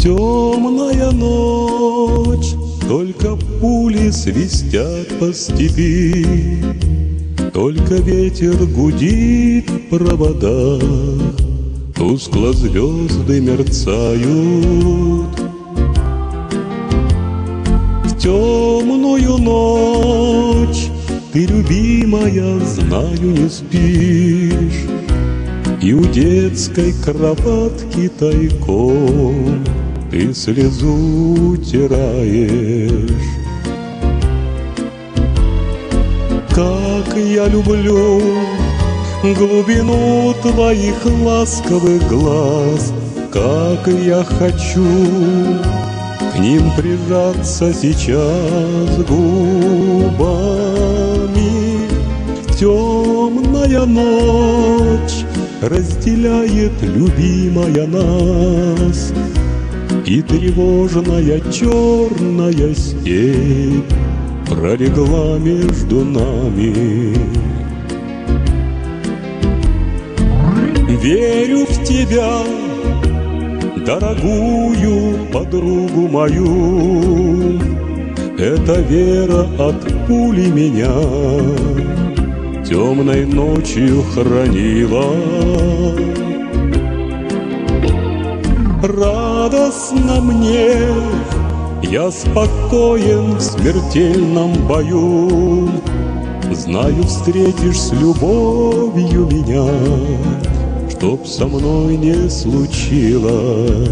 Темная ночь, только пули свистят по степи, только ветер гудит в проводах, тускло звезды мерцают. В темную ночь ты, любимая, знаю, не спишь, и у детской кроватки тайком ты слезу утираешь. Как я люблю глубину твоих ласковых глаз, как я хочу к ним прижаться сейчас губами. Темная ночь разделяет, любимая, нас, и тревожная черная степь пролегла между нами. Верю в тебя, дорогую подругу мою, эта вера от пули меня темной ночью хранила. Радостно мне, я спокоен в смертельном бою, знаю, встретишь с любовью меня, чтоб со мной не случилось.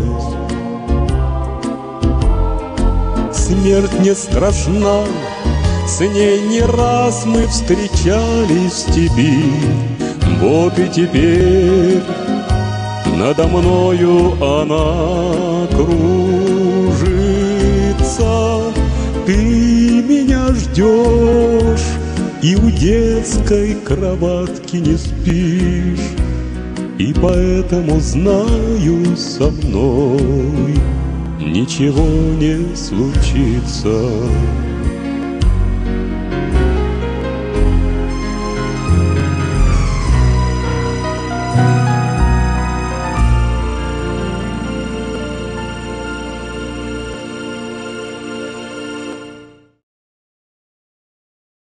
Смерть не страшна, с ней не раз мы встречались в степи. Вот и теперь надо мною она кружится. Ты меня ждешь и у детской кроватки не спишь, и поэтому знаю, со мной ничего не случится.